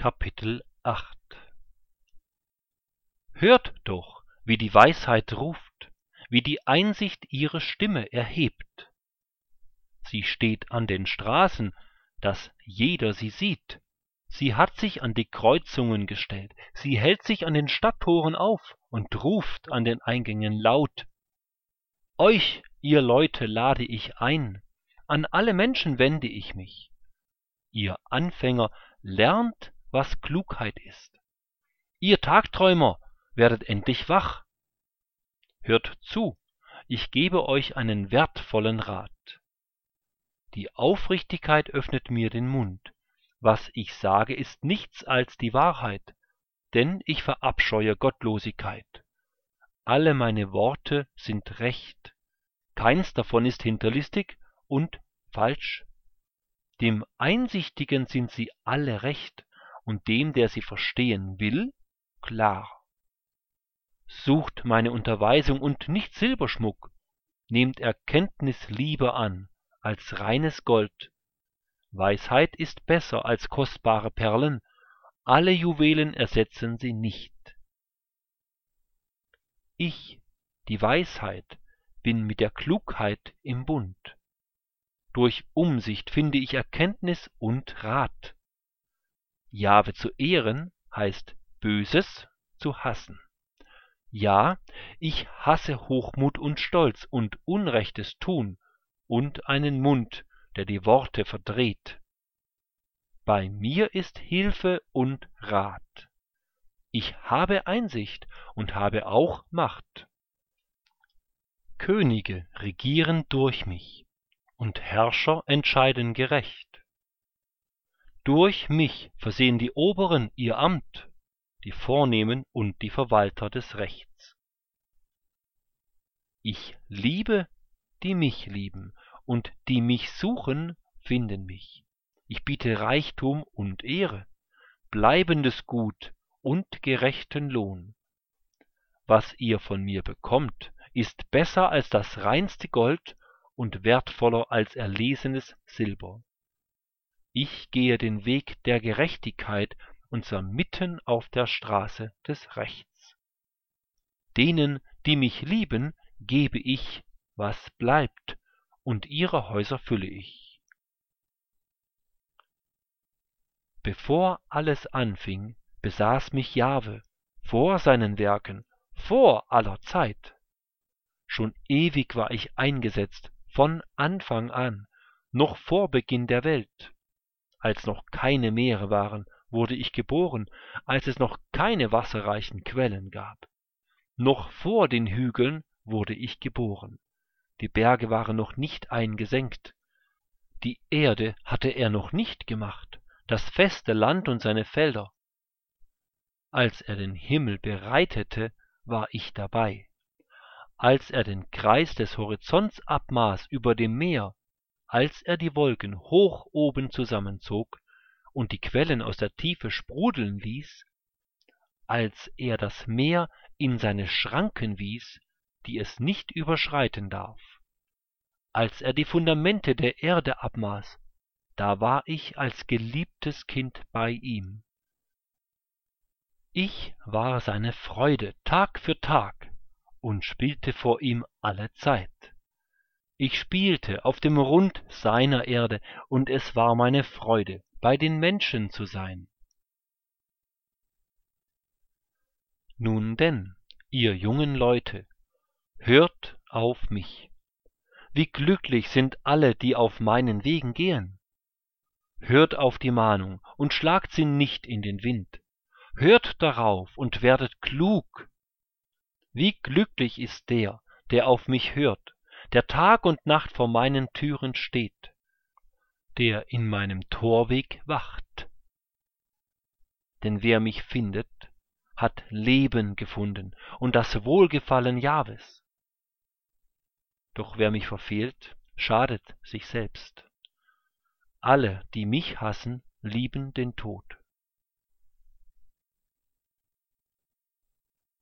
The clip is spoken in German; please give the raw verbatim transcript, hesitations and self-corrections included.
Kapitel acht. Hört doch, wie die Weisheit ruft, wie die Einsicht ihre Stimme erhebt. Sie steht an den Straßen, dass jeder sie sieht. Sie hat sich an die Kreuzungen gestellt, sie hält sich an den Stadttoren auf und ruft an den Eingängen laut. Euch, ihr Leute, lade ich ein, an alle Menschen wende ich mich. Ihr Anfänger, lernt, was Klugheit ist. Ihr Tagträumer, werdet endlich wach. Hört zu, ich gebe euch einen wertvollen Rat. Die Aufrichtigkeit öffnet mir den Mund. Was ich sage, ist nichts als die Wahrheit, denn ich verabscheue Gottlosigkeit. Alle meine Worte sind recht, keins davon ist hinterlistig und falsch. Dem Einsichtigen sind sie alle recht, und dem, der sie verstehen will, klar. Sucht meine Unterweisung und nicht Silberschmuck, nehmt Erkenntnis lieber an als reines Gold. Weisheit ist besser als kostbare Perlen, alle Juwelen ersetzen sie nicht. Ich, die Weisheit, bin mit der Klugheit im Bund. Durch Umsicht finde ich Erkenntnis und Rat. Jahwe zu ehren heißt Böses zu hassen. Ja, ich hasse Hochmut und Stolz und unrechtes Tun und einen Mund, der die Worte verdreht. Bei mir ist Hilfe und Rat. Ich habe Einsicht und habe auch Macht. Könige regieren durch mich und Herrscher entscheiden gerecht. Durch mich versehen die Oberen ihr Amt, die Vornehmen und die Verwalter des Rechts. Ich liebe, die mich lieben, und die mich suchen, finden mich. Ich biete Reichtum und Ehre, bleibendes Gut und gerechten Lohn. Was ihr von mir bekommt, ist besser als das reinste Gold und wertvoller als erlesenes Silber. Ich gehe den Weg der Gerechtigkeit und zwar mitten auf der Straße des Rechts. Denen, die mich lieben, gebe ich, was bleibt, und ihre Häuser fülle ich. Bevor alles anfing, besaß mich Jahwe, vor seinen Werken, vor aller Zeit. Schon ewig war ich eingesetzt, von Anfang an, noch vor Beginn der Welt. Als noch keine Meere waren, wurde ich geboren, als es noch keine wasserreichen Quellen gab. Noch vor den Hügeln wurde ich geboren. Die Berge waren noch nicht eingesenkt. Die Erde hatte er noch nicht gemacht, das feste Land und seine Felder. Als er den Himmel bereitete, war ich dabei. Als er den Kreis des Horizonts abmaß über dem Meer, als er die Wolken hoch oben zusammenzog und die Quellen aus der Tiefe sprudeln ließ, als er das Meer in seine Schranken wies, die es nicht überschreiten darf, als er die Fundamente der Erde abmaß, da war ich als geliebtes Kind bei ihm. Ich war seine Freude Tag für Tag und spielte vor ihm alle Zeit. Ich spielte auf dem Rund seiner Erde, und es war meine Freude, bei den Menschen zu sein. Nun denn, ihr jungen Leute, hört auf mich. Wie glücklich sind alle, die auf meinen Wegen gehen. Hört auf die Mahnung und schlagt sie nicht in den Wind. Hört darauf und werdet klug. Wie glücklich ist der, der auf mich hört, der Tag und Nacht vor meinen Türen steht, der in meinem Torweg wacht. Denn wer mich findet, hat Leben gefunden und das Wohlgefallen Jahwes. Doch wer mich verfehlt, schadet sich selbst. Alle, die mich hassen, lieben den Tod.